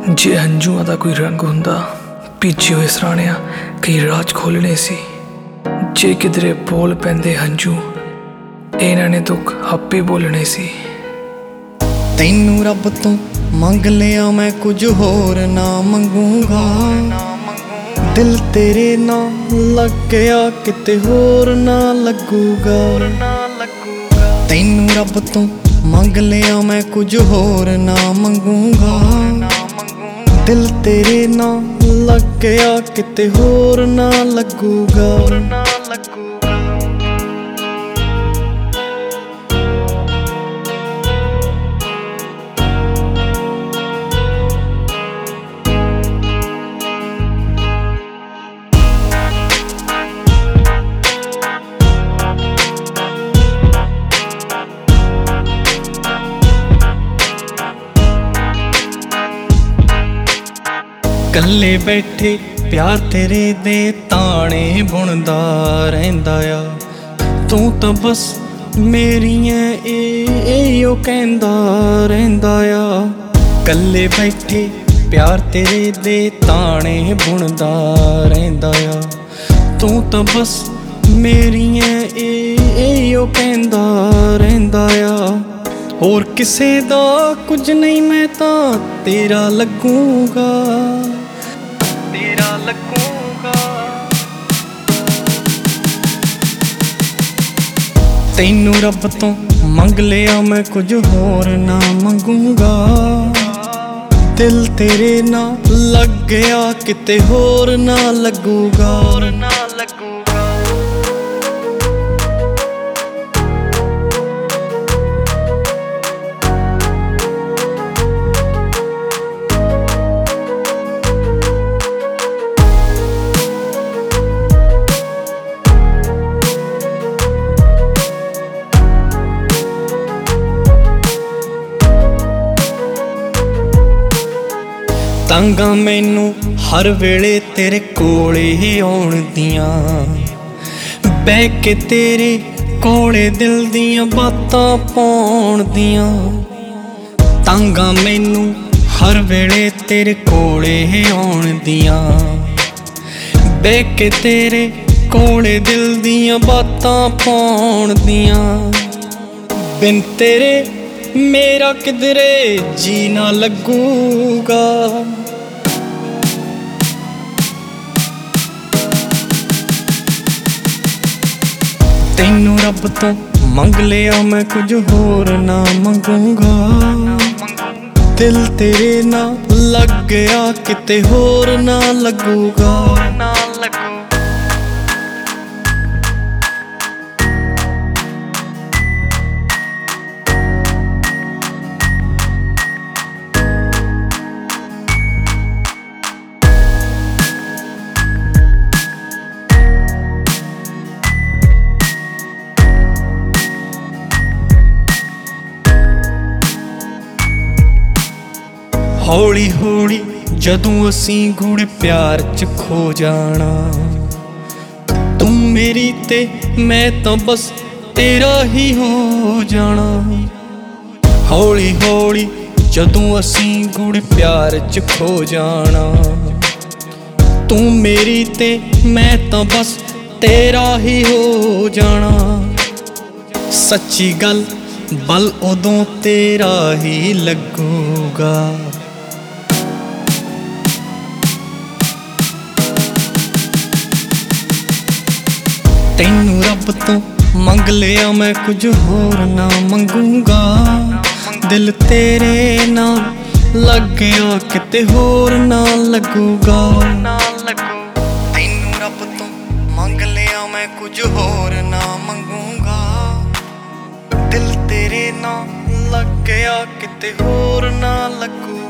ਜੇ ਹੰਝੂਆਂ ਦਾ ਕੋਈ ਰੰਗ ਹੁੰਦਾ, ਭਿੱਜੇ ਹੋਏ ਸਰਾਣਿਆਂ ਕਈ ਰਾਜ ਖੋਲ੍ਹਣੇ ਸੀ। ਜੇ ਕਿਧਰੇ ਬੋਲ ਪੈਂਦੇ ਹੰਝੂ, ਇਹਨਾਂ ਨੇ ਦੁੱਖ ਆਪੇ ਬੋਲਣੇ ਸੀ। ਤੈਨੂੰ ਰੱਬ ਤੋਂ ਮੰਗ ਲਿਆ ਮੈਂ, ਕੁਝ ਹੋਰ ਨਾ ਮੰਗੂਗਾ। ਦਿਲ ਤੇਰੇ ਨਾਲ ਲੱਗਿਆ, ਕਿਤੇ ਹੋਰ ਨਾ ਲੱਗੂਗਾ। ਤੈਨੂੰ ਰੱਬ ਤੋਂ ਮੰਗ ਲਿਆ ਮੈਂ, ਕੁਝ ਹੋਰ ਨਾ ਮੰਗੂਗਾ। ਦਿਲ ਤੇਰੇ ਨਾਲ ਲੱਗਿਆ, ਕਿਤੇ ਹੋਰ ਨਾ ਲੱਗੂਗਾ। ਕੱਲੇ ਬੈਠੇ ਪਿਆਰ ਤੇਰੇ ਦੇ ਤਾਣੇ ਬੁਣਦਾ ਰਹਿੰਦਾ ਆ। ਤੂੰ ਤਾਂ ਬਸ ਮੇਰੀਆਂ ਇਹੋ ਕਹਿੰਦਾ ਰਹਿੰਦਾ ਆ। ਕੱਲੇ ਬੈਠੇ ਪਿਆਰ ਤੇਰੇ ਦੇ ਤਾਣੇ ਬੁਣਦਾ ਰਹਿੰਦਾ ਆ। ਤੂੰ ਤਾਂ ਬਸ ਮੇਰੀਆਂ ਇਹੋ ਕਹਿੰਦਾ ਰਹਿੰਦਾ ਆ। ਹੋਰ ਕਿਸੇ ਦਾ ਕੁਝ ਨਹੀਂ, ਮੈਂ ਤਾਂ ਤੇਰਾ ਲੱਗੂਗਾ। ਤੇਰਾ ਲੱਗੂਗਾ। ਤੈਨੂੰ ਰੱਬ ਤੋਂ ਮੰਗ ਲਿਆ ਮੈਂ, ਕੁਝ ਹੋਰ ਨਾ ਮੰਗੂਗਾ। ਦਿਲ ਤੇਰੇ ਨਾਲ ਲੱਗਿਆ, ਕਿਤੇ ਹੋਰ ਨਾ ਲੱਗੂਗਾ। ਤਾਂਗਾ ਮੈਨੂੰ ਹਰ ਵੇਲੇ ਤੇਰੇ ਕੋਲੇ ਹੀ ਆਉਣ ਦੀਆਂ, ਬਹਿ ਕੇ ਤੇਰੇ ਕੋਲੇ ਦਿਲ ਦੀਆਂ ਬਾਤਾਂ ਪਾਉਣ ਦੀਆਂ। ਤਾਂਗਾ ਮੈਨੂੰ ਹਰ ਵੇਲੇ ਤੇਰੇ ਕੋਲੇ ਹੀ ਆਉਣ ਦੀਆਂ, ਬਹਿ ਕੇ ਤੇਰੇ ਕੋਲੇ ਦਿਲ ਦੀਆਂ ਬਾਤਾਂ ਪਾਉਣ ਦੀਆਂ। ਬਿਨ ਤੇਰੇ ਮੇਰਾ ਕਿਧਰੇ ਜੀ ਨਾ ਲੱਗੂਗਾ। ਤੈਨੂੰ ਰੱਬ ਤੋਂ ਮੰਗ ਲਿਆ ਮੈਂ, ਕੁਝ ਹੋਰ ਨਾ ਮੰਗੂਗਾ। ਦਿਲ ਤੇਰੇ ਨਾਲ ਲੱਗਿਆ, ਕਿਤੇ ਹੋਰ ਨਾ ਲੱਗੂਗਾ। ਹੌਲੀ ਹੌਲੀ ਜਦੋਂ ਅਸੀਂ ਗੂੜ੍ਹੇ ਪਿਆਰ 'ਚ ਖੋ ਜਾਣਾ, ਤੂੰ ਮੇਰੀ ਤੇ ਮੈਂ ਤਾਂ ਬਸ ਤੇਰਾ ਹੀ ਹੋ ਜਾਣਾ। ਹੌਲੀ ਹੌਲੀ ਜਦੋਂ ਅਸੀਂ ਗੂੜ੍ਹੇ ਪਿਆਰ 'ਚ ਖੋ ਜਾਣਾ, ਤੂੰ ਮੇਰੀ ਤੇ ਮੈਂ ਤਾਂ ਬਸ ਤੇਰਾ ਹੀ ਹੋ ਜਾਣਾ। ਸੱਚੀ ਗੱਲ ਬਲ ਉਦੋਂ ਤੇਰਾ ਹੀ ਲੱਗੂਗਾ। ਤੈਨੂੰ ਰੱਬ ਤੋਂ ਮੰਗ ਲਿਆ ਮੈਂ, ਕੁਝ ਹੋਰ ਨਾ ਮੰਗੂਗਾ। ਦਿਲ ਤੇਰੇ ਨਾਲ ਲੱਗਿਆ, ਕਿਤੇ ਹੋਰ ਨਾ ਲੱਗੂਗਾ। ਤੈਨੂੰ ਰੱਬ ਤੋਂ ਮੰਗ ਲਿਆ ਮੈਂ, ਕੁਝ ਹੋਰ ਨਾ ਮੰਗੂਗਾ। ਦਿਲ ਤੇਰੇ ਨਾਲ ਲੱਗਿਆ, ਕਿਤੇ ਹੋਰ ਨਾ ਲੱਗੂਗਾ।